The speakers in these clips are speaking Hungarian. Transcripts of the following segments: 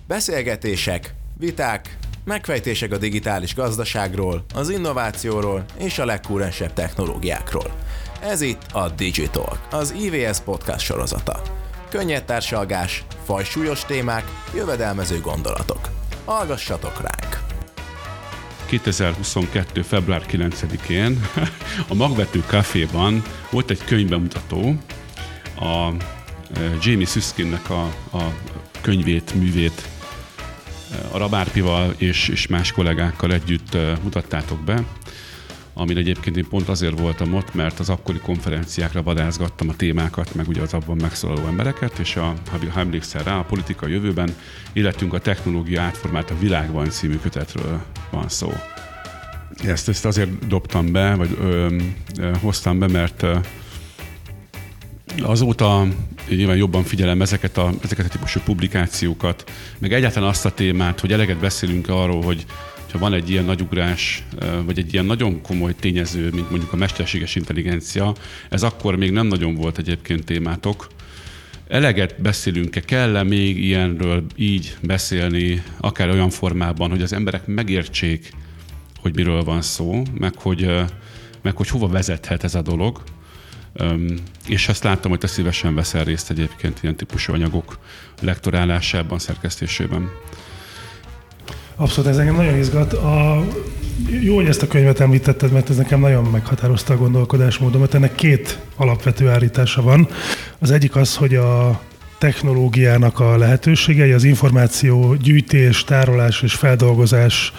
Beszélgetések, viták, megfejtések a digitális gazdaságról, az innovációról és a legkúrensebb technológiákról. Ez itt a Digitalk, az IVS podcast sorozata. Könnyed társalgás, fajsúlyos témák, jövedelmező gondolatok. Hallgassatok ránk! 2022. február 9-én a Magvető Caféban volt egy könyvbemutató, a Jamie Suskinnek a könyvét, művét a Rabárpival és más kollégákkal együtt mutattátok be, amin egyébként én pont azért voltam ott, mert az akkori konferenciákra vadászgattam a témákat, meg ugye az abban megszólaló embereket, és ha emlékszel rá, a politika jövőben, illetünk a technológia átformált a világban című kötetről van szó. Ezt azért dobtam be, vagy hoztam be, mert azóta nyilván jobban figyelem ezeket a típusú publikációkat, meg egyáltalán azt a témát, hogy eleget beszélünk arról, hogy ha van egy ilyen nagy ugrás, vagy egy ilyen nagyon komoly tényező, mint mondjuk a mesterséges intelligencia, ez akkor még nem nagyon volt egyébként témátok. Eleget beszélünk-e, kell-e még ilyenről így beszélni, akár olyan formában, hogy az emberek megértsék, hogy miről van szó, meg hogy hova vezethet ez a dolog. És azt láttam, hogy te szívesen veszel részt egyébként ilyen típusú anyagok lektorálásában, szerkesztésében. Abszolút, ez engem nagyon izgat. Jó, hogy ezt a könyvet említetted, mert ez nekem nagyon meghatározta a gondolkodásmódomat. Ennek két alapvető állítása van. Az egyik az, hogy a technológiának a lehetőségei, az információ gyűjtés, tárolás és feldolgozás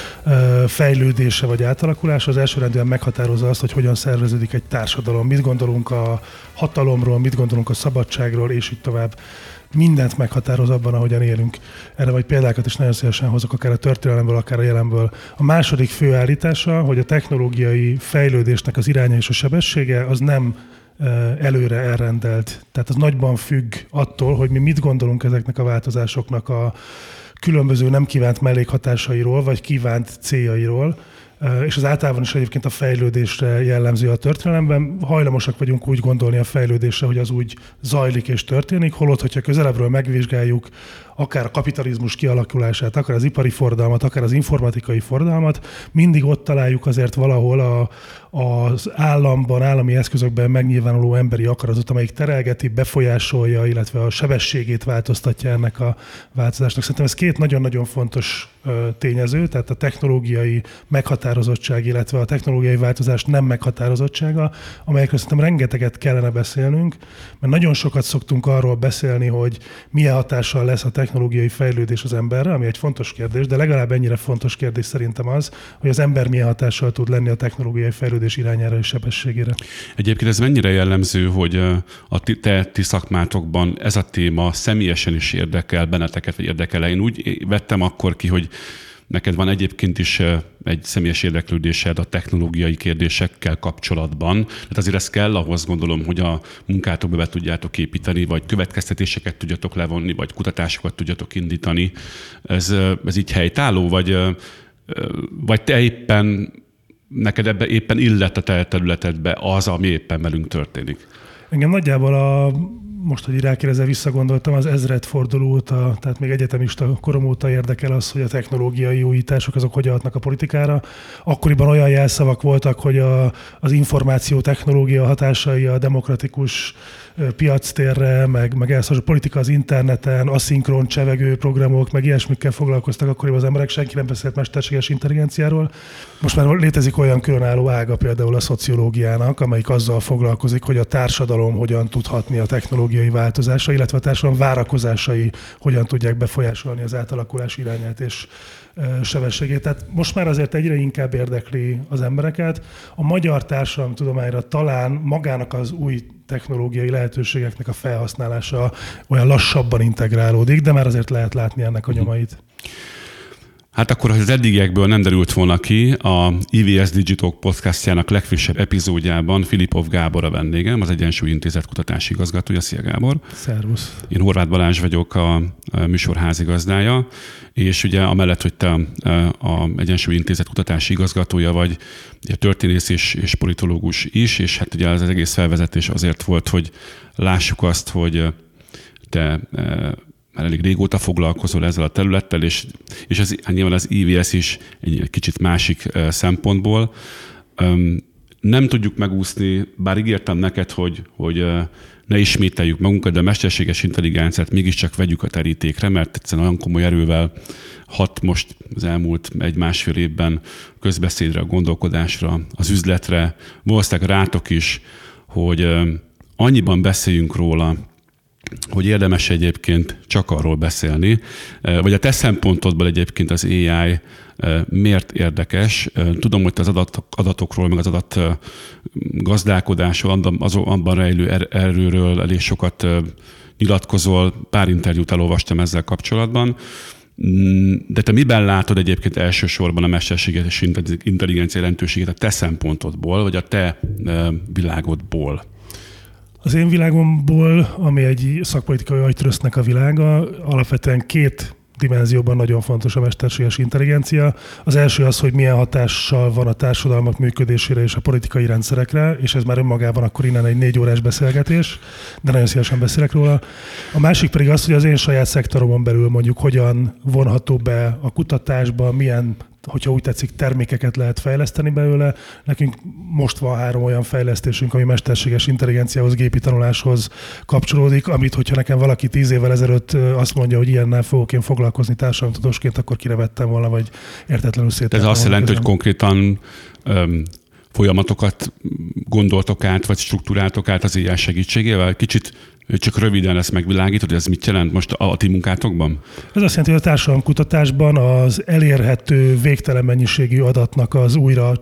fejlődése vagy átalakulása az elsőrendűen meghatározza azt, hogy hogyan szerveződik egy társadalom. Mit gondolunk a hatalomról, mit gondolunk a szabadságról, és így tovább. Mindent meghatároz abban, ahogyan élünk. Erre vagy példákat is nagyon szívesen hozok, akár a történelemből, akár a jelenből. A második fő állítása, hogy a technológiai fejlődésnek az iránya és a sebessége az nem előre elrendelt. Tehát az nagyban függ attól, hogy mi mit gondolunk ezeknek a változásoknak a különböző nem kívánt mellékhatásairól, vagy kívánt céljairól, és az általában is egyébként a fejlődésre jellemző a történelemben. Hajlamosak vagyunk úgy gondolni a fejlődésre, hogy az úgy zajlik és történik, holott, hogyha közelebbről megvizsgáljuk akár a kapitalizmus kialakulását, akár az ipari forradalmat, akár az informatikai forradalmat, mindig ott találjuk azért valahol az államban, állami eszközökben megnyilvánuló emberi akaratot, amelyik terelgeti, befolyásolja, illetve a sebességét változtatja ennek a változásnak. Szerintem ez két nagyon-nagyon fontos tényező, tehát a technológiai meghatározottság, illetve a technológiai változás nem meghatározottsága, amelyekről szerintem rengeteget kellene beszélnünk, mert nagyon sokat szoktunk arról beszélni, hogy milyen hatással lesz a technológiai fejlődés az emberre, ami egy fontos kérdés, de legalább ennyire fontos kérdés szerintem az, hogy az ember milyen hatással tud lenni a technológiai fejlődés irányára és sebességére. Egyébként ez mennyire jellemző, hogy a ti szakmátokban ez a téma személyesen is érdekel benneteket, vagy érdekel-e? Én úgy vettem akkor ki, hogy neked van egyébként is egy személyes érdeklődésed a technológiai kérdésekkel kapcsolatban. Tehát azért ez kell ahhoz, gondolom, hogy a munkátokba be tudjátok építeni, vagy következtetéseket tudjatok levonni, vagy kutatásokat tudjatok indítani. Ez így helytálló, vagy te éppen, neked ebbe éppen illet a te területedbe az, ami éppen velünk történik? Engem nagyjából most, hogy rákérdezel, visszagondoltam, az ezredforduló óta, tehát még egyetemista korom óta érdekel az, hogy a technológiai újítások azok hogyan hatnak a politikára. Akkoriban olyan jelszavak voltak, hogy az információ technológia hatásai a demokratikus piactérre, meg a politika az interneten, aszinkron csevegő programok, meg ilyesmikkel foglalkoztak akkoriban az emberek, senki nem beszélt mesterséges intelligenciáról. Most már létezik olyan különálló ága például a szociológiának, amelyik azzal foglalkozik, hogy a társadalom hogyan tud hatni a technológiai változásra, illetve a társadalom várakozásai hogyan tudják befolyásolni az átalakulás irányát és sebességét. Tehát most már azért egyre inkább érdekli az embereket. A magyar társadalomtudományra talán magának az új technológiai lehetőségeknek a felhasználása olyan lassabban integrálódik, de már azért lehet látni ennek a nyomait. Hát akkor, ha az eddigiekből nem derült volna ki, a IVS Digitalk podcastjának legfrissebb epizódjában Filipov Gábor a vendégem, az Egyensúly Intézet kutatási igazgatója. Szia Gábor! Szervusz! Én Horváth Balázs vagyok, a műsor házigazdája, és ugye amellett, hogy te a Egyensúly Intézet kutatási igazgatója vagy, történész és politológus is, és hát ugye az egész felvezetés azért volt, hogy lássuk azt, hogy te már elég régóta foglalkozol ezzel a területtel, és nyilván az IVS is egy kicsit másik szempontból. Nem tudjuk megúszni, bár ígértem neked, hogy ne ismételjük magunkat, de a mesterséges intelligenciát mégiscsak vegyük a terítékre, mert egyszerűen olyan komoly erővel hat most az elmúlt 1-1,5 évben közbeszédre, a gondolkodásra, az üzletre, valószínűleg rátok is, hogy annyiban beszéljünk róla, hogy érdemes egyébként csak arról beszélni, vagy a te szempontodból egyébként az AI miért érdekes. Tudom, hogy te az adatokról, meg az adat gazdálkodásról, abban rejlő erőről elég sokat nyilatkozol, pár interjút elolvastam ezzel kapcsolatban, de te miben látod egyébként elsősorban a mesterséges intelligencia jelentőségét a te szempontodból, vagy a te világodból? Az én világomból, ami egy szakpolitikai agytrösznek a világa, alapvetően 2 dimenzióban nagyon fontos a mesterséges intelligencia. Az első az, hogy milyen hatással van a társadalmak működésére és a politikai rendszerekre, és ez már önmagában akkor innen egy 4 órás beszélgetés, de nagyon szívesen beszélek róla. A másik pedig az, hogy az én saját szektoromon belül mondjuk hogyan vonható be a kutatásba, milyen, hogyha úgy tetszik, termékeket lehet fejleszteni belőle. Nekünk most van 3 olyan fejlesztésünk, ami mesterséges intelligenciához, gépi tanuláshoz kapcsolódik, amit, hogyha nekem valaki 10 évvel ezelőtt azt mondja, hogy ilyennel fogok én foglalkozni társadalomtudomásként, akkor kirevettem volna, vagy értetlenül széttettem. Ez azt jelenti, hogy konkrétan folyamatokat gondoltok át, vagy struktúráltok át az AI segítségével? Kicsit csak röviden ezt megvilágítod, hogy ez mit jelent most a ti munkátokban? Ez azt jelenti, hogy a társadalomkutatásban az elérhető végtelen mennyiségű adatnak az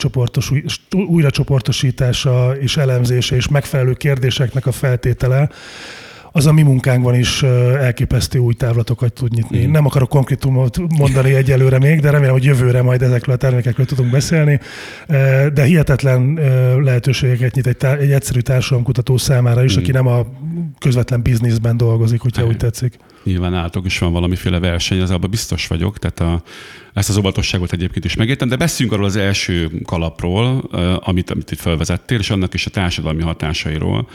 újracsoportosítása és elemzése és megfelelő kérdéseknek a feltétele, az a mi munkánkban is elképesztő új távlatokat tud nyitni. Nem akarok konkrétumot mondani egyelőre még, de remélem, hogy jövőre majd ezekről a termékekről tudunk beszélni, de hihetetlen lehetőségeket nyit egy egyszerű társadalomkutató számára is, aki nem a közvetlen bizniszben dolgozik, hogyha úgy tetszik. Nyilván állatok is van valamiféle verseny, az abban biztos vagyok, tehát ezt az óvatosságot egyébként is megértem, de beszéljünk arról az első kalapról, amit itt felvezettél, és annak is a társadalmi hatásairól.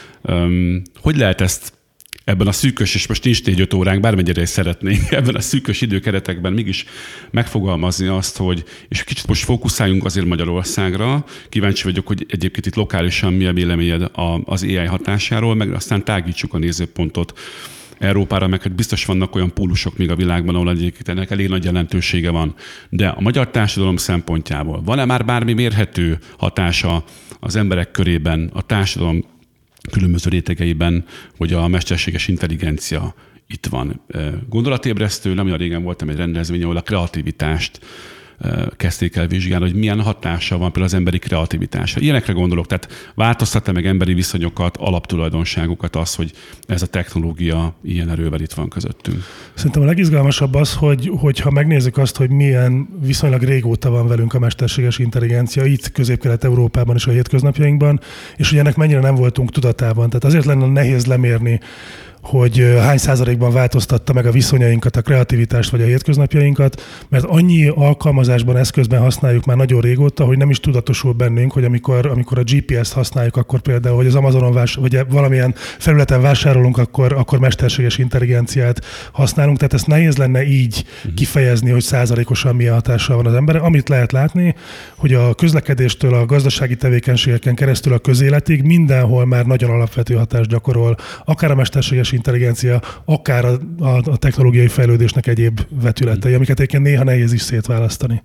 Hogy lehet ezt ebben a szűkös, és most nincs 4-5 óránk, bármennyire is szeretnénk, ebben a szűkös időkeretekben mégis megfogalmazni azt, hogy, és kicsit most fókuszáljunk azért Magyarországra, kíváncsi vagyok, hogy egyébként itt lokálisan mi a véleményed az AI hatásáról, meg aztán tágítsuk a nézőpontot Európára, meg biztos vannak olyan pólusok még a világban, ahol egyébként ennek elég nagy jelentősége van. De a magyar társadalom szempontjából van-e már bármi mérhető hatása az emberek körében, a társadalom különböző rétegeiben, hogy a mesterséges intelligencia itt van? Gondolatébresztő, nem olyan régen voltam egy rendezvény, ahol a kreativitást kezdték el vizsgálni, hogy milyen hatása van például az emberi kreativitásra. Ilyenekre gondolok, tehát változtatta meg emberi viszonyokat, alaptulajdonságokat az, hogy ez a technológia ilyen erővel itt van közöttünk. Szerintem a legizgalmasabb az, hogy ha megnézzük azt, hogy milyen viszonylag régóta van velünk a mesterséges intelligencia, itt Közép-Kelet-Európában és a hétköznapjainkban, és hogy ennek mennyire nem voltunk tudatában. Tehát azért lenne nehéz lemérni, hogy hány százalékban változtatta meg a viszonyainkat, a kreativitást vagy a hétköznapjainkat, mert annyi alkalmazásban, eszközben használjuk már nagyon régóta, hogy nem is tudatosul bennünk, hogy amikor a GPS-t használjuk, akkor például, hogy az Amazonon vagy valamilyen felületen vásárolunk, akkor mesterséges intelligenciát használunk. Tehát ezt nehéz lenne így kifejezni, hogy százalékosan milyen hatással van az emberre. Amit lehet látni, hogy a közlekedéstől a gazdasági tevékenységeken keresztül a közéletig mindenhol már nagyon alapvető hatást gyakorol, akár a mesterséges intelligencia, akár a technológiai fejlődésnek egyéb vetületei, amiket egyébként néha nehéz is szétválasztani.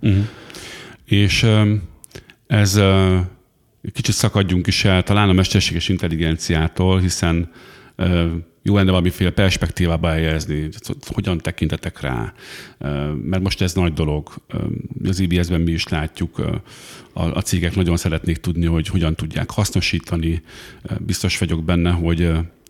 És ez kicsit szakadjunk is el talán a mesterséges intelligenciától, hiszen jó lenne valamiféle perspektívába helyezni, hogyan tekintetek rá, mert most ez nagy dolog. Az IBS-ben mi is látjuk, a cégek nagyon szeretnék tudni, hogy hogyan tudják hasznosítani. Biztos vagyok benne, hogy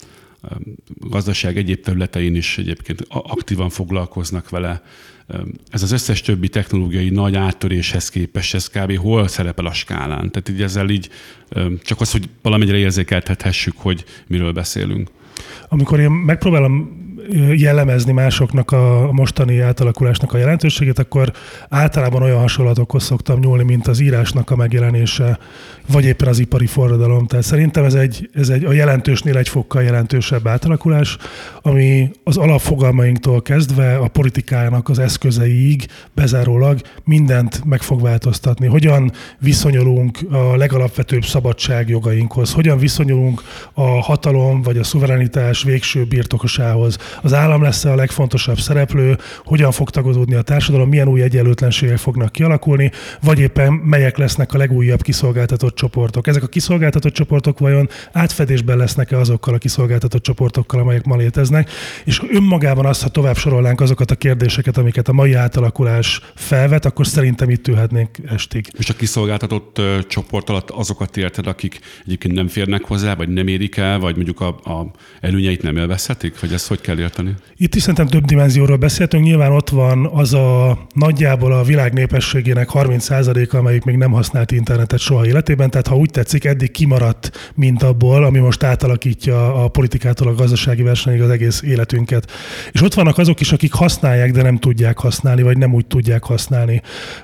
gazdaság egyéb területein is egyébként aktívan foglalkoznak vele. Ez az összes többi technológiai nagy áttöréshez képest, ez kb. Hol szerepel a skálán? Tehát így ezzel így csak az, hogy valamennyire érzékeltethessük, hogy miről beszélünk. Amikor én megpróbálom jellemezni másoknak a mostani átalakulásnak a jelentőségét, akkor általában olyan hasonlatokhoz szoktam nyúlni, mint az írásnak a megjelenése, vagy éppen az ipari forradalom. Tehát szerintem ez egy a jelentősnél egy fokkal jelentősebb átalakulás, ami az alapfogalmainktól kezdve a politikának az eszközeiig bezárólag mindent meg fog változtatni. Hogyan viszonyulunk a legalapvetőbb szabadságjogainkhoz, hogyan viszonyulunk a hatalom vagy a szuverenitás végső birtokosához. Az állam lesz a legfontosabb szereplő, hogyan fog tagozódni a társadalom, milyen új egyenlőtlenségek fognak kialakulni, vagy éppen melyek lesznek a legújabb kiszolgáltatott csoportok. Ezek a kiszolgáltatott csoportok vajon átfedésben lesznek-e azokkal a kiszolgáltatott csoportokkal, amelyek ma léteznek, és önmagában azt, ha tovább sorolnánk azokat a kérdéseket, amiket a mai átalakulás felvet, akkor szerintem itt ülhetnénk estig. És a kiszolgáltatott csoport alatt azokat érted, akik egyébként nem férnek hozzá, vagy nem érik el, vagy mondjuk a előnyeit nem élvezhetik? Vagy ezt hogy kell érteni? Itt is szerintem több dimenzióról beszéltünk. Nyilván ott van az a nagyjából a világ népességének 30%-a, amelyik még nem használt internetet soha életében. Tehát ha úgy tetszik, eddig kimaradt mint abból, ami most átalakítja a politikától a gazdasági versenyig az egész életünket. És ott vannak azok is, akik használják, de nem tudják használni, vagy nem úgy tudják használni.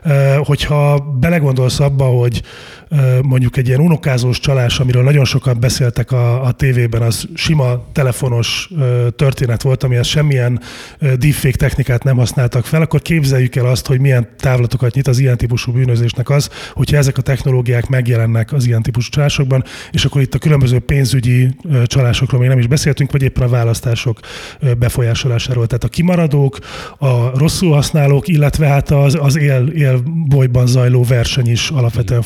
Hogyha belegondolsz abba, hogy mondjuk egy ilyen unokázós csalás, amiről nagyon sokan beszéltek a tévében, az sima telefonos történet volt, amihez semmilyen deepfake technikát nem használtak fel, akkor képzeljük el azt, hogy milyen távlatokat nyit az ilyen típusú bűnözésnek az, hogyha ezek a technológiák megjelennek az ilyen típusú csalásokban, és akkor itt a különböző pénzügyi csalásokról még nem is beszéltünk, vagy éppen a választások befolyásolásáról. Tehát a kimaradók, a rosszul használók, illetve hát az élbolyban zajló verseny is alapvetően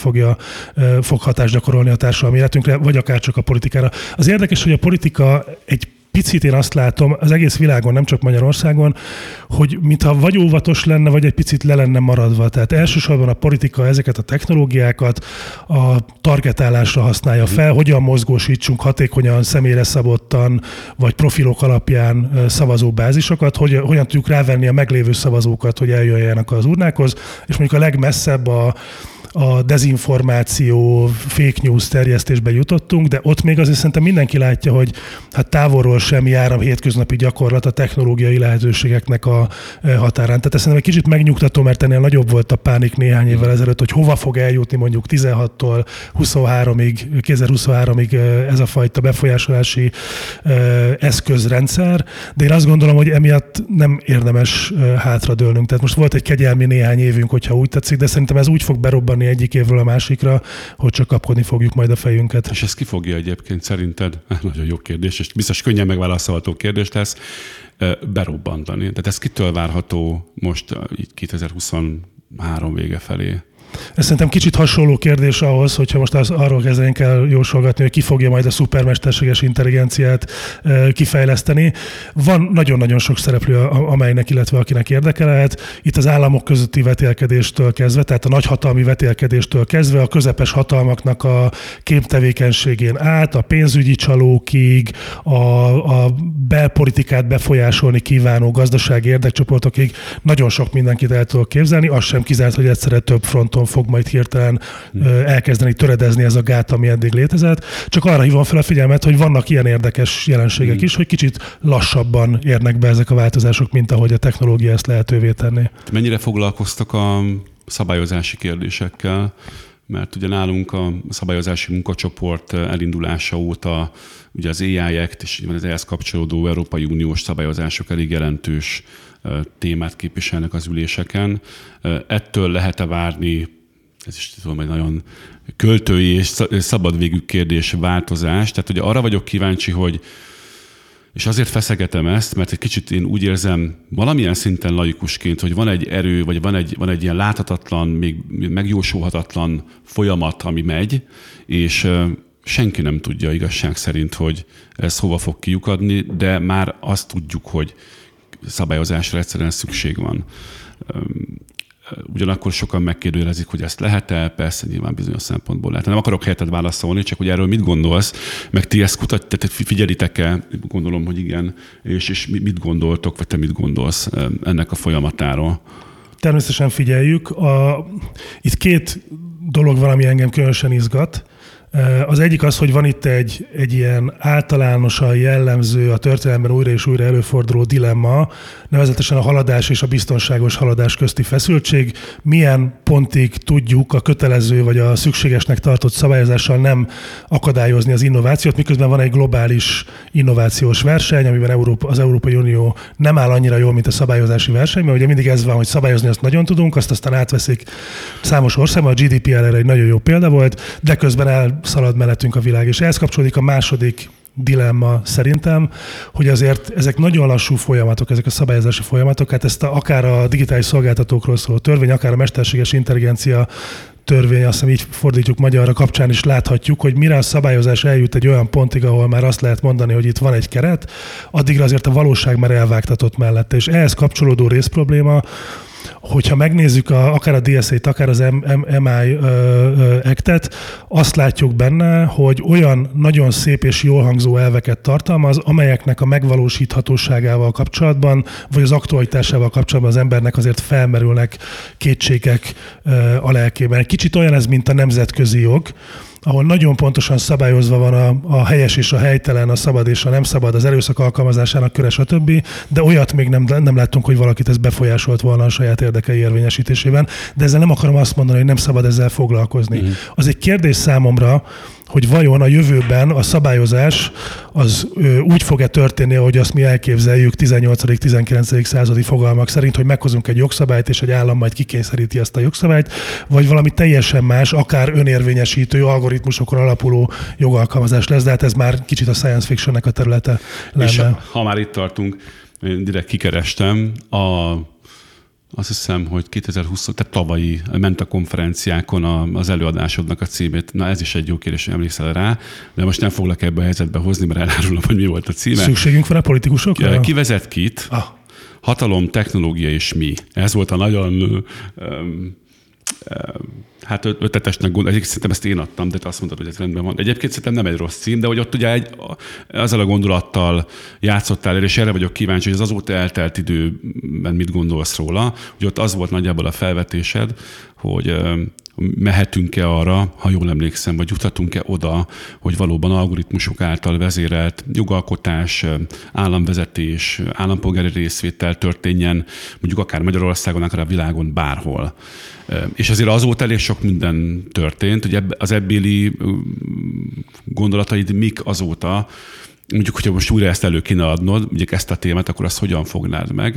fog hatást gyakorolni a társadalmi életünkre, vagy akár csak a politikára. Az érdekes, hogy a politika egy picit én azt látom az egész világon, nem csak Magyarországon, hogy mintha vagy óvatos lenne, vagy egy picit le lenne maradva. Tehát elsősorban a politika ezeket a technológiákat a targetálásra használja fel, hogyan mozgósítsunk hatékonyan, személyre szabottan, vagy profilok alapján szavazóbázisokat, hogyan tudjuk rávenni a meglévő szavazókat, hogy eljöjjenek az urnákhoz, és mondjuk a legmesszebb a dezinformáció, fake news terjesztésbe jutottunk, de ott még azért szerintem mindenki látja, hogy hát távolról sem jár a hétköznapi gyakorlat a technológiai lehetőségeknek a határán. Tehát ezt szerintem egy kicsit megnyugtató, mert ennél nagyobb volt a pánik néhány évvel ezelőtt, hogy hova fog eljutni mondjuk 16-tól 2023-ig ez a fajta befolyásolási eszközrendszer, de én azt gondolom, hogy emiatt nem érdemes hátradőlnünk. Tehát most volt egy kegyelmi néhány évünk, hogyha úgy tetszik, de szerintem ez úgy fog berobbanni egyik évről a másikra, hogy csak kapkodni fogjuk majd a fejünket. És ez ki fogja egyébként szerinted? Nagyon jó kérdés, és biztos könnyen megválaszolható kérdés lesz, berobbantani. Tehát ez kitől várható most így 2023 vége felé? Ez szerintem kicsit hasonló kérdés ahhoz, hogyha most arról kezdenénk el jósolgatni, hogy ki fogja majd a szupermesterséges intelligenciát kifejleszteni. Van nagyon-nagyon sok szereplő, amelynek, illetve akinek érdeke lehet. Itt az államok közötti vetélkedéstől kezdve, tehát a nagyhatalmi vetélkedéstől kezdve, a közepes hatalmaknak a képtevékenységén át, a pénzügyi csalókig, a belpolitikát befolyásolni kívánó gazdasági érdekcsoportokig nagyon sok mindenkit el tudok képzelni. Az sem kizárt, hogy egyszerre több fronton fog majd hirtelen elkezdeni töredezni ez a gát, ami eddig létezett. Csak arra hívom fel a figyelmet, hogy vannak ilyen érdekes jelenségek is, hogy kicsit lassabban érnek be ezek a változások, mint ahogy a technológia ezt lehetővé tenné. Mennyire foglalkoztak a szabályozási kérdésekkel? Mert ugye nálunk a szabályozási munkacsoport elindulása óta ugye az AI Act és az ehhez kapcsolódó Európai Uniós szabályozások elég jelentős témát képviselnek az üléseken. Ettől lehet-e várni, ez is tudom, egy nagyon költői és szabadvégű kérdés, változás. Tehát ugye arra vagyok kíváncsi, hogy és azért feszegetem ezt, mert egy kicsit én úgy érzem valamilyen szinten laikusként, hogy van egy erő, vagy van egy ilyen láthatatlan, még megjósolhatatlan folyamat, ami megy, és senki nem tudja igazság szerint, hogy ez hova fog kiukadni, de már azt tudjuk, hogy szabályozásra egyszerűen szükség van. Ugyanakkor sokan megkérdőjelezik, hogy ezt lehet-e, persze nyilván bizonyos szempontból lehet. Nem akarok helyetted válaszolni, csak hogy erről mit gondolsz, meg ti ezt tehát figyelitek-e, gondolom, hogy igen, és mit gondoltok, vagy te mit gondolsz ennek a folyamatáról? Természetesen figyeljük. Itt két dolog van, ami engem különösen izgat. Az egyik az, hogy van itt egy ilyen általánosan jellemző, a történelemben újra és újra előforduló dilemma, nevezetesen a haladás és a biztonságos haladás közti feszültség. Milyen pontig tudjuk a kötelező vagy a szükségesnek tartott szabályozással nem akadályozni az innovációt, miközben van egy globális innovációs verseny, amiben az Európai Unió nem áll annyira jól, mint a szabályozási verseny, mert ugye mindig ez van, hogy szabályozni azt nagyon tudunk, azt aztán átveszik számos országban, a GDPR erre egy nagyon jó példa volt, de közben elszalad mellettünk a világ. És ehhez kapcsolódik a második dilemma szerintem, hogy azért ezek nagyon lassú folyamatok, ezek a szabályozási folyamatok, hát ezt akár a digitális szolgáltatókról szóló törvény, akár a mesterséges intelligencia törvény, azt hiszem így fordítjuk magyarra kapcsán is láthatjuk, hogy mire a szabályozás eljut egy olyan pontig, ahol már azt lehet mondani, hogy itt van egy keret, addigra azért a valóság már elvágtatott mellette. És ehhez kapcsolódó részprobléma, hogyha megnézzük akár a DSA-t, akár az MI Act-et, azt látjuk benne, hogy olyan nagyon szép és jól hangzó elveket tartalmaz, amelyeknek a megvalósíthatóságával kapcsolatban, vagy az aktualitásával kapcsolatban az embernek azért felmerülnek kétségek a lelkében. Egy kicsit olyan ez, mint a nemzetközi jog, ahol nagyon pontosan szabályozva van a helyes és a helytelen, a szabad és a nem szabad, az erőszak alkalmazásának köre, stb. De olyat még nem láttunk, hogy valakit ez befolyásolt volna a saját érdekei érvényesítésében. De ezzel nem akarom azt mondani, hogy nem szabad ezzel foglalkozni. Az egy kérdés számomra, hogy vajon a jövőben a szabályozás az úgy fog-e történni, ahogy azt mi elképzeljük 18.-19. századi fogalmak szerint, hogy meghozunk egy jogszabályt, és egy állam majd kikényszeríti ezt a jogszabályt, vagy valami teljesen más, akár önérvényesítő, algoritmusokon alapuló jogalkalmazás lesz, de hát ez már kicsit a science fictionnek a területe lenne. És ha már itt tartunk, én direkt kikerestem azt hiszem, hogy 2020, tehát tavalyi ment a konferenciákon az előadásodnak a címét. Na ez is egy jó kérdés, emlékszel rá, de most nem foglak ebbe a helyzetbe hozni, mert elárulom, hogy mi volt a címe. Szükségünk van a politikusokra? Ki vezet kit? Hatalom, technológia és mi. Ez volt a nagyon ötletesnek egyébként szerintem ezt én adtam, de te azt mondtad, hogy ez rendben van. Egyébként szerintem nem egy rossz cím, de hogy ott ugye ezzel a gondolattal játszottál, és erre vagyok kíváncsi, hogy az azóta eltelt időben mit gondolsz róla. Ugye ott az volt nagyjából a felvetésed, hogy mehetünk-e arra, ha jól emlékszem, vagy juthatunk-e oda, hogy valóban algoritmusok által vezérelt jogalkotás, államvezetés, állampolgári részvétel történjen, mondjuk akár Magyarországon, akár a világon bárhol. És azért azóta elég sok minden történt, hogy az ebbéli gondolataid mik azóta, mondjuk, hogyha most újra ezt elő kéne adnod, ugye ezt a témát, akkor azt hogyan fognád meg?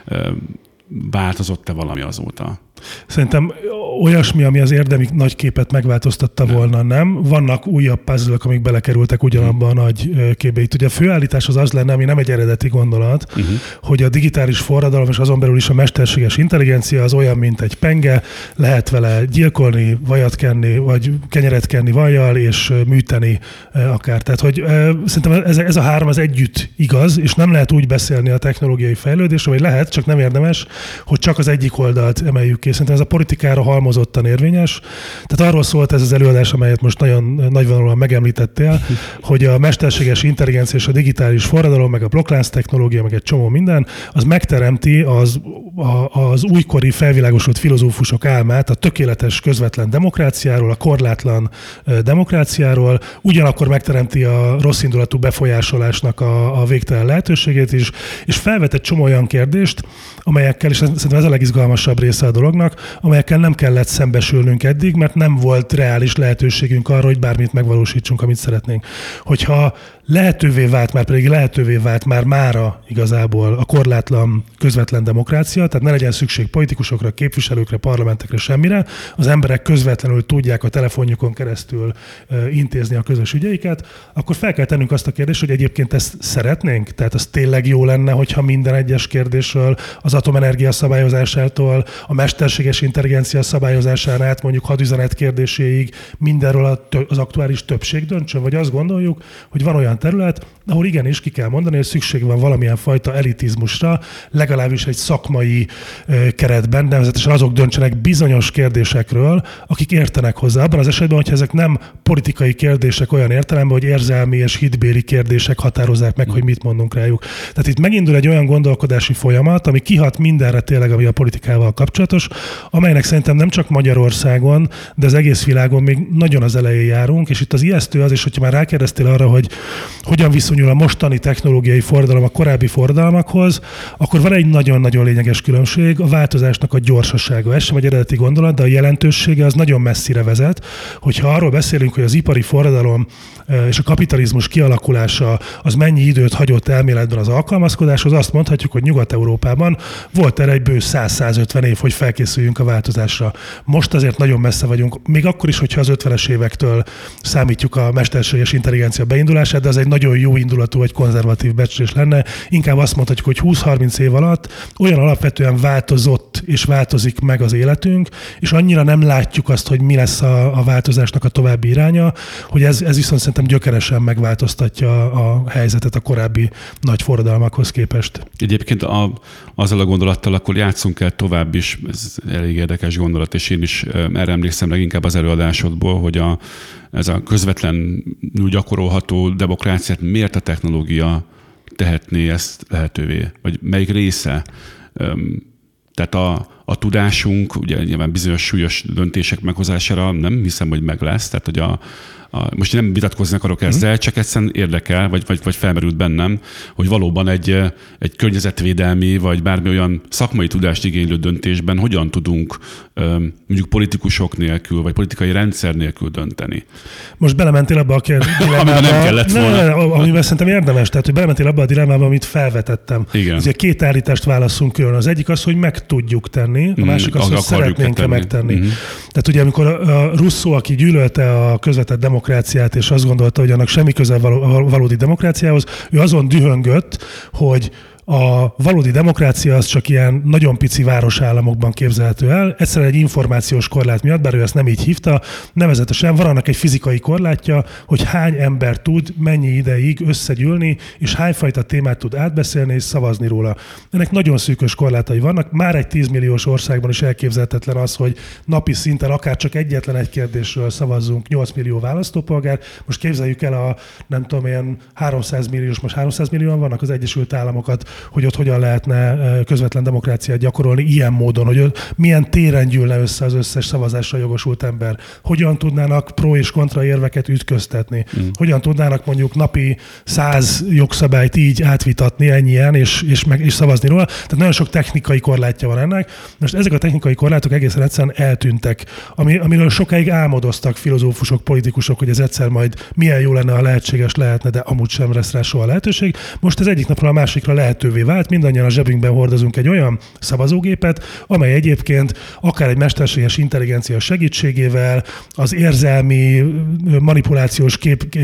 Változott-e valami azóta? Szerintem olyasmi, ami az érdemi nagy képet megváltoztatta volna, nem. Vannak újabb puzzle-ök, amik belekerültek ugyanabban a nagy képbe. Itt ugye a főállítás az nem, ami nem egy eredeti gondolat, hogy a digitális forradalom és azon belül is a mesterséges intelligencia az olyan, mint egy penge, lehet vele gyilkolni, vajat kenni, vagy kenyeret kenni vajjal, és műteni akár. Tehát, hogy szerintem ez a három az együtt igaz, és nem lehet úgy beszélni a technológiai fejlődésről, vagy lehet, csak nem érdemes, hogy csak az egyik oldalt emeljük ki. Szerintem ez a politikára halmozottan érvényes. Tehát arról szólt ez az előadás, amelyet most nagyon nagyvonalúan megemlítettél, hogy a mesterséges intelligencia és a digitális forradalom, meg a blokklánc technológia, meg egy csomó minden, az megteremti az újkori felvilágosult filozófusok álmát a tökéletes közvetlen demokráciáról, a korlátlan demokráciáról, ugyanakkor megteremti a rosszindulatú befolyásolásnak a végtelen lehetőségét is, és felvet egy csomó olyan kérdést, amelyekkel, és szerintem ez a legizgalmasabb része a dolognak, amelyekkel nem kellett szembesülnünk eddig, mert nem volt reális lehetőségünk arra, hogy bármit megvalósítsunk, amit szeretnénk. Hogyha lehetővé vált már mára igazából a korlátlan közvetlen demokrácia, tehát ne legyen szükség politikusokra, képviselőkre, parlamentekre, semmire, az emberek közvetlenül tudják a telefonjukon keresztül intézni a közös ügyeiket, akkor fel kell tennünk azt a kérdést, hogy egyébként ezt szeretnénk? Tehát az tényleg jó lenne, hogyha minden egyes kérdésről, az atomenergia szabályozásától, a mesterséges intelligencia szabályozásán át mondjuk hadüzenet kérdéséig mindenről az aktuális többség döntsön? Vagy azt gondoljuk, hogy van olyan olyan terület, ahol igenis ki kell mondani, hogy szükség van valamilyen fajta elitizmusra, legalábbis egy szakmai keretben, nevezetesen azok döntsenek bizonyos kérdésekről, akik értenek hozzá. Abban az esetben, hogyha ezek nem politikai kérdések olyan értelemben, hogy érzelmi és hitbéli kérdések határozzák meg, hogy mit mondunk rájuk. Tehát itt megindul egy olyan gondolkodási folyamat, ami kihat mindenre tényleg, ami a politikával kapcsolatos, amelynek szerintem nem csak Magyarországon, de az egész világon még nagyon az elején járunk, és itt az ijesztő az is, hogyha már rákérdeztél arra, hogy hogyan viszonyul a mostani technológiai forradalom a korábbi forradalmakhoz, akkor van egy nagyon-nagyon lényeges különbség, a változásnak a gyorsasága. Ez sem egy eredeti gondolat, de a jelentősége az nagyon messzire vezet, hogyha arról beszélünk, hogy az ipari forradalom és a kapitalizmus kialakulása az mennyi időt hagyott elméletben az alkalmazkodáshoz, azt mondhatjuk, hogy Nyugat-Európában volt erre egy bő 100-150 év, hogy felkészüljünk a változásra. Most azért nagyon messze vagyunk, még akkor is, hogyha az 50-es évektől számítjuk a mesterséges intelligencia beindulását, de az egy nagyon jó indulatú vagy konzervatív becslés lenne. Inkább azt mondhatjuk, hogy 20-30 év alatt olyan alapvetően változott és változik meg az életünk, és annyira nem látjuk azt, hogy mi lesz a változásnak a további iránya, hogy ez viszont szerintem gyökeresen megváltoztatja a helyzetet a korábbi nagy forradalmakhoz képest. Egyébként azzal a gondolattal akkor játszunk el tovább is, ez elég érdekes gondolat, és én is erre emlékszem leginkább az előadásodból, hogy ez a közvetlenül gyakorolható demokráciát miért a technológia tehetné ezt lehetővé, vagy melyik része? Tehát a tudásunk, ugye nyilván bizonyos súlyos döntések meghozására nem hiszem, hogy meg lesz, tehát hogy most nem vitatkozni akarok ezzel, csak egyszerűen érdekel, vagy felmerült bennem, hogy valóban egy környezetvédelmi, vagy bármi olyan szakmai tudást igénylő döntésben hogyan tudunk mondjuk politikusok nélkül, vagy politikai rendszer nélkül dönteni. Most belementél abba a dilemmába. Amiben nem kellett volna. Amiben szerintem érdemes, tehát hogy belementél abba a dilemmába, amit felvetettem. Igen. Ugye két állítást válaszunk külön. Az egyik az, hogy meg tudjuk tenni, a másik az, hogy szeretnénk megtenni. Tehát ugye amikor a Rousseau, aki gyűlölte a közvetett demokráciát, és azt gondolta, hogy annak semmi köze a valódi demokráciához, ő azon dühöngött, hogy a valódi demokrácia az csak ilyen nagyon pici városállamokban képzelhető el. Egyszerűen egy információs korlát miatt, bár ő ezt nem így hívta, nevezetesen van annak egy fizikai korlátja, hogy hány ember tud mennyi ideig összegyűlni, és hányfajta témát tud átbeszélni és szavazni róla. Ennek nagyon szűkös korlátai vannak. Már egy 10 milliós országban is elképzelhetetlen az, hogy napi szinten akár csak egyetlen egy kérdésről szavazzunk 8 millió választópolgár. Most képzeljük el a, nem tudom, ilyen 300 milliós, most 300 millióan vannak az Egyesült Államokat, hogy ott hogyan lehetne közvetlen demokráciát gyakorolni ilyen módon, hogy milyen téren gyűlne össze az összes szavazásra jogosult ember, hogyan tudnának pro és kontra érveket ütköztetni, hogyan tudnának mondjuk napi 100 jogszabályt így átvitatni ennyien, és szavazni róla. Tehát nagyon sok technikai korlátja van ennek. Most ezek a technikai korlátok egészen egyszerűen eltűntek, amiről sokáig álmodoztak filozófusok, politikusok, hogy ez egyszer majd milyen jó lenne, ha lehetséges lehetne, de amúgy sem lesz rá soha lehetőség. Most ez egyik napról a másikra lehetővé vált, mindannyian a zsebünkben hordozunk egy olyan szavazógépet, amely egyébként akár egy mesterséges intelligencia segítségével, az érzelmi manipulációs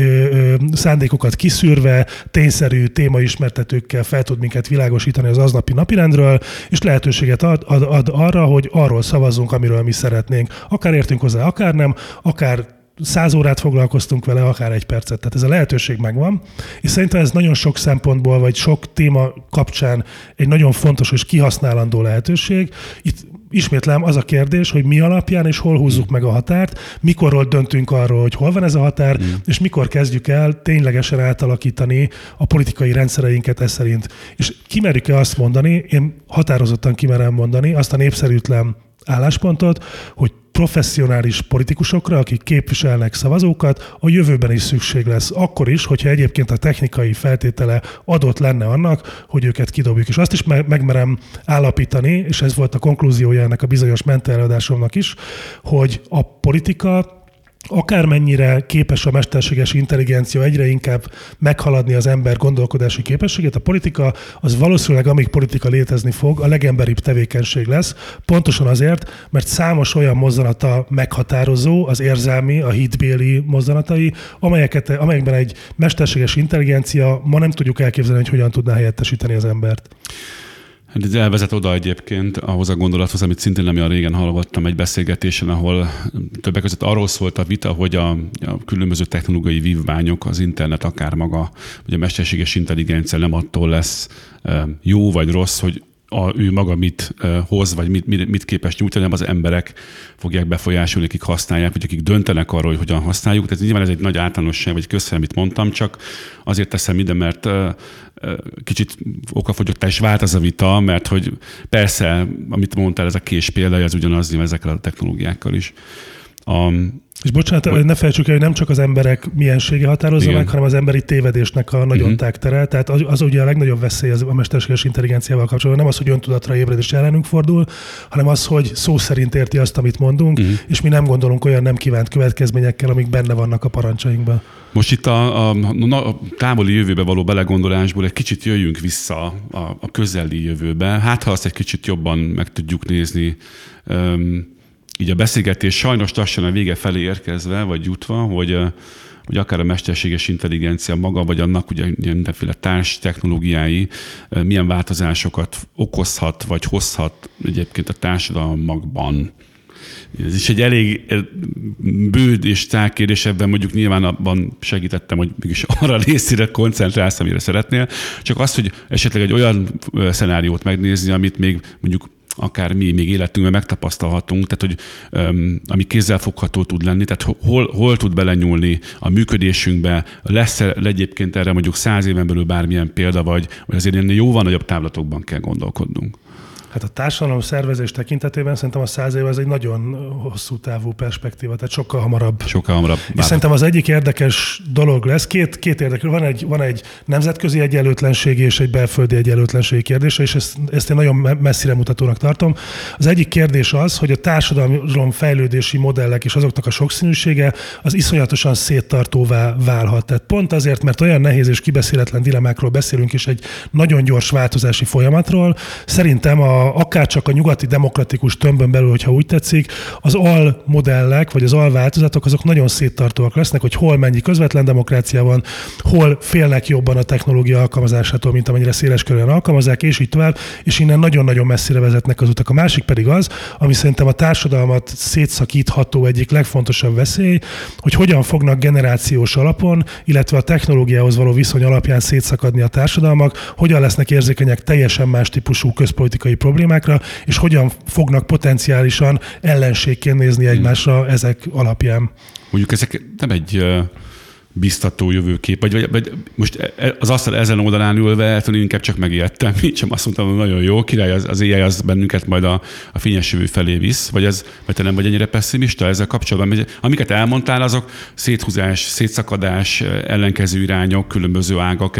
szándékokat kiszűrve, tényszerű témaismertetőkkel fel tud minket világosítani az aznapi napirendről, és lehetőséget ad arra, hogy arról szavazzunk, amiről mi szeretnénk. Akár értünk hozzá, akár nem, akár 100 órát foglalkoztunk vele, akár egy percet. Tehát ez a lehetőség megvan, és szerintem ez nagyon sok szempontból, vagy sok téma kapcsán egy nagyon fontos és kihasználandó lehetőség. Itt ismétlem az a kérdés, hogy mi alapján és hol húzzuk meg a határt, mikorról döntünk arról, hogy hol van ez a határ, és mikor kezdjük el ténylegesen átalakítani a politikai rendszereinket ez szerint. És kimerjük-e azt mondani, én határozottan kimerem mondani, azt a népszerűtlen álláspontot, hogy professzionális politikusokra, akik képviselnek szavazókat, a jövőben is szükség lesz. Akkor is, hogyha egyébként a technikai feltétele adott lenne annak, hogy őket kidobjuk. És azt is megmerem állapítani, és ez volt a konklúziója ennek a bizonyos mentelőadásomnak is, hogy a politika akármennyire képes a mesterséges intelligencia egyre inkább meghaladni az ember gondolkodási képességét, a politika az valószínűleg, amíg politika létezni fog, a legemberibb tevékenység lesz, pontosan azért, mert számos olyan mozzanata meghatározó, az érzelmi, a hitbéli mozzanatai, amelyekben egy mesterséges intelligencia ma nem tudjuk elképzelni, hogy hogyan tudná helyettesíteni az embert. Ez elvezet oda egyébként ahhoz a gondolathoz, amit szintén nem olyan régen hallottam egy beszélgetésen, ahol többek között arról szólt a vita, hogy a különböző technológiai vívmányok, az internet, akár maga, hogy a mesterséges intelligencia nem attól lesz jó vagy rossz, hogy ő maga mit hoz, vagy mit képes nyújtani, hanem az emberek fogják befolyásolni, akik használják, vagy akik döntenek arról, hogy hogyan használjuk. Tehát nyilván ez egy nagy általánosság, vagy közben, amit mondtam, csak azért teszem ide, mert kicsit okafogyottá is vált az a vita, mert hogy persze, amit mondtál, ez a kés példája, ez ugyanaz ezekkel a technológiákkal is. És bocsánat, ne felejtsük el, hogy nem csak az emberek miensége határozza meg, hanem az emberi tévedésnek a nagyon tágtere. Tehát az ugye a legnagyobb veszély a mesterséges intelligenciával kapcsolatban. Nem az, hogy öntudatra ébred és ellenünk fordul, hanem az, hogy szó szerint érti azt, amit mondunk, és mi nem gondolunk olyan nem kívánt következményekkel, amik benne vannak a parancsainkban. Most itt a távoli jövőbe való belegondolásból egy kicsit jöjjünk vissza a közeli jövőbe. Hát, ha azt egy kicsit jobban meg tudjuk nézni, így a beszélgetés sajnos lassan a vége felé érkezve, vagy jutva, hogy akár a mesterséges intelligencia maga, vagy annak ugye mindenféle társ technológiái milyen változásokat okozhat, vagy hozhat egyébként a társadalmakban. Ez is egy elég bőd és tág kérdés, ebben mondjuk nyilván abban segítettem, hogy mégis arra részére koncentrálsz, amire szeretnél. Csak az, hogy esetleg egy olyan szenáriót megnézni, amit még mondjuk akár mi még életünkben megtapasztalhatunk, tehát hogy ami kézzelfogható tud lenni, tehát hol tud belenyúlni a működésünkbe, lesz-e egyébként erre mondjuk 100 éven belül bármilyen példa, vagy azért ennél jóval nagyobb távlatokban kell gondolkodnunk. Hát a társadalom szervezés tekintetében szerintem a 100 év ez egy nagyon hosszú távú perspektíva, tehát sokkal hamarabb. És szerintem az egyik érdekes dolog lesz, két érdekes, van egy nemzetközi egyenlőtlenség és egy belföldi egyenlőtlenség kérdése, és ezt én nagyon messzire mutatónak tartom. Az egyik kérdés az, hogy a társadalom fejlődési modellek és azoknak a sokszínűsége az iszonyatosan széttartóvá válhat. Tehát pont azért, mert olyan nehéz és kibeszéletlen dilemmákról beszélünk, és egy nagyon gyors változási folyamatról, szerintem akár csak a nyugati demokratikus tömbön belül, hogyha úgy tetszik, az almodellek, vagy az alváltozatok, azok nagyon széttartóak lesznek, hogy hol mennyi közvetlen demokrácia van, hol félnek jobban a technológia alkalmazásától, mint amennyire széles körűen alkalmazzák, és így tovább, és innen nagyon-nagyon messzire vezetnek az utak. A másik pedig az, ami szerintem a társadalmat szétszakítható egyik legfontosabb veszély, hogy hogyan fognak generációs alapon, illetve a technológiához való viszony alapján szétszakadni a társadalmak, hogyan lesznek érzékenyek teljesen más típusú közpolitikai problémákra, és hogyan fognak potenciálisan ellenségként nézni egymásra ezek alapján. Mondjuk ezek nem egy biztató jövőkép, vagy most az asztal ezen oldalán ülve, inkább csak megijedtem, így sem azt mondtam, hogy nagyon jó, király, az AI az bennünket majd a fényes jövő felé visz, vagy te nem vagy ennyire pessimista ezzel kapcsolatban? Amiket elmondtál, azok széthúzás, szétszakadás, ellenkező irányok, különböző ágak,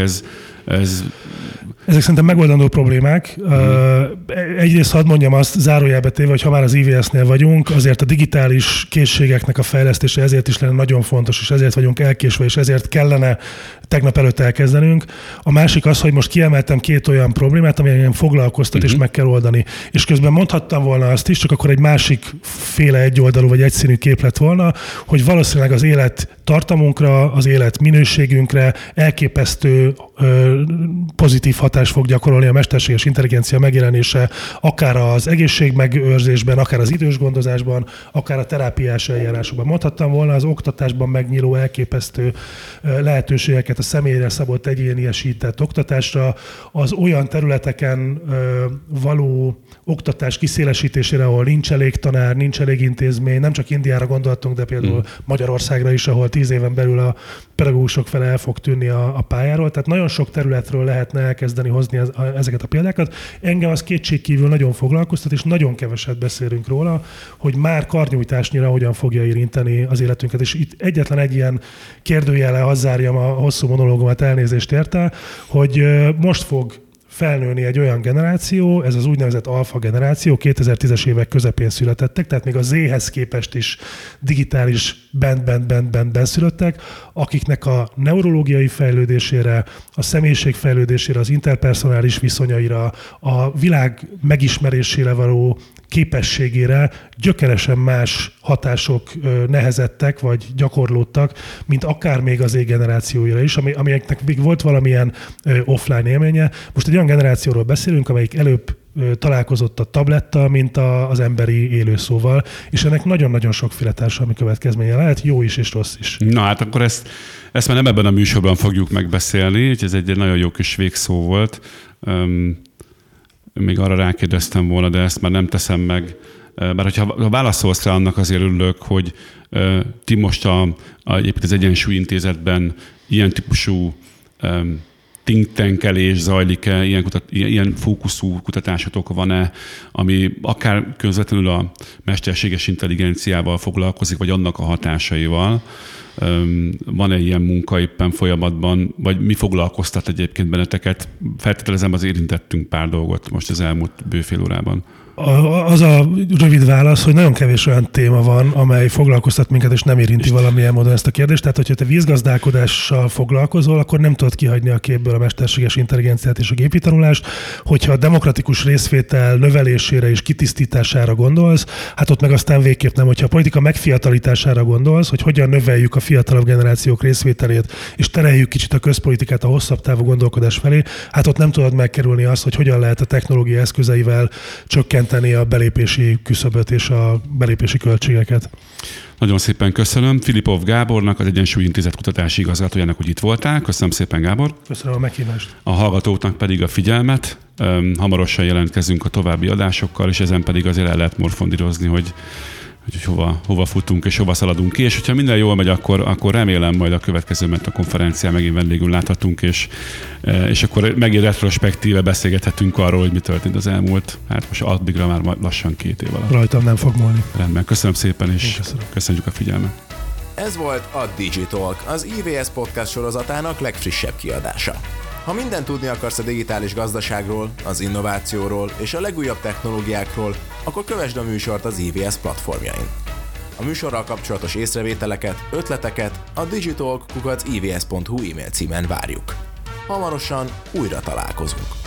Ezek szerintem megoldandó problémák. Egyrészt hadd mondjam azt, zárójelbe téve, hogy ha már az IVS-nél vagyunk, azért a digitális készségeknek a fejlesztése ezért is lenne nagyon fontos, és ezért vagyunk elkésve, és ezért kellene tegnap előtt elkezdenünk. A másik az, hogy most kiemeltem két olyan problémát, ami engem foglalkoztat, és meg kell oldani. És közben mondhattam volna azt is, csak akkor egy másik féle egyoldalú vagy egyszínű kép lett volna, hogy valószínűleg az élet tartamunkra, az élet minőségünkre elképesztő pozitív hatást fog gyakorolni a mesterséges intelligencia megjelenése, akár az egészségmegőrzésben, akár az idősgondozásban, akár a terápiás eljárásokban. Mondhattam volna az oktatásban megnyíló elképesztő lehetőségeket a személyre szabott egyéniesített oktatásra, az olyan területeken való oktatás kiszélesítésére, ahol nincs elég tanár, nincs elég intézmény, nem csak Indiára gondoltunk, de például Magyarországra is, ahol 10 éven belül a pedagógusok fele el fog tűnni a pályáról. Tehát nagyon sok területről lehetne elkezdeni hozni ezeket a példákat. Engem az kétségkívül nagyon foglalkoztat, és nagyon keveset beszélünk róla, hogy már karnyújtásnyira hogyan fogja érinteni az életünket. És itt egyetlen egy ilyen kérdőjellel hazzárjam a hosszú monológomat, elnézést érte, hogy most fog felnőni egy olyan generáció, ez az úgynevezett alfa generáció, 2010-es évek közepén születettek, tehát még a Z-hez képest is digitális bent születtek, akiknek a neurológiai fejlődésére, a személyiség fejlődésére, az interpersonális viszonyaira, a világ megismerésére való képességére gyökeresen más hatások nehezettek, vagy gyakorlódtak, mint akár még az generációira is, amelyeknek még volt valamilyen offline élménye. Most egy olyan generációról beszélünk, amelyik előbb találkozott a tablettal, mint az emberi élőszóval, és ennek nagyon-nagyon sokféle társadalmi következménye lehet, jó is és rossz is. Na hát akkor ezt már nem ebben a műsorban fogjuk megbeszélni, úgyhogy ez egy nagyon jó kis végszó volt. Még arra rákérdeztem volna, de ezt már nem teszem meg. Bár hogyha válaszolsz rá, annak azért örülök, hogy ti most egyébként az Egyensúly Intézetben ilyen típusú think tankelés zajlik-e, ilyen fókuszú kutatásotok van-e, ami akár közvetlenül a mesterséges intelligenciával foglalkozik, vagy annak a hatásaival. Van-e ilyen munka éppen folyamatban, vagy mi foglalkoztat egyébként benneteket? Feltételezem, az érintettünk pár dolgot most az elmúlt bőfél órában. Az a rövid válasz, hogy nagyon kevés olyan téma van, amely foglalkoztat minket, és nem érinti valamilyen módon ezt a kérdést. Tehát, hogyha te vízgazdálkodással foglalkozol, akkor nem tudod kihagyni a képből a mesterséges intelligenciát és a gépi tanulást. Hogyha a demokratikus részvétel növelésére és kitisztítására gondolsz, hát ott meg aztán végképp nem. Hogyha a politika megfiatalítására gondolsz, hogy hogyan növeljük a fiatalabb generációk részvételét, és tereljük kicsit a közpolitikát a hosszabb távú gondolkodás felé, hát ott nem tudod megkerülni azt, hogy hogyan lehet a technológia eszközeivel csökkenteni a belépési küszöböt és a belépési költségeket. Nagyon szépen köszönöm Filipov Gábornak, az Egyensúly Intézet kutatási igazgatójának, hogy itt voltál. Köszönöm szépen, Gábor. Köszönöm a meghívást. A hallgatóknak pedig a figyelmet. Hamarosan jelentkezünk a további adásokkal, és ezen pedig azért el lehet morfondírozni, hogy hova futunk és hova szaladunk ki, és hogyha minden jól megy, akkor remélem majd a következő konferencián megint vendégül láthatunk, és akkor megint retrospektíve beszélgethetünk arról, hogy mi történt az elmúlt, hát most addigra már lassan 2 év alatt. Rajtam nem fog múlni. Rendben, köszönöm szépen, és köszönjük a figyelmet. Ez volt a Digitalk, az IVS Podcast sorozatának legfrissebb kiadása. Ha mindent tudni akarsz a digitális gazdaságról, az innovációról és a legújabb technológiákról, akkor kövesd a műsort az IVS platformjain. A műsorral kapcsolatos észrevételeket, ötleteket a digitalk@ivs.hu e-mail címen várjuk. Hamarosan újra találkozunk.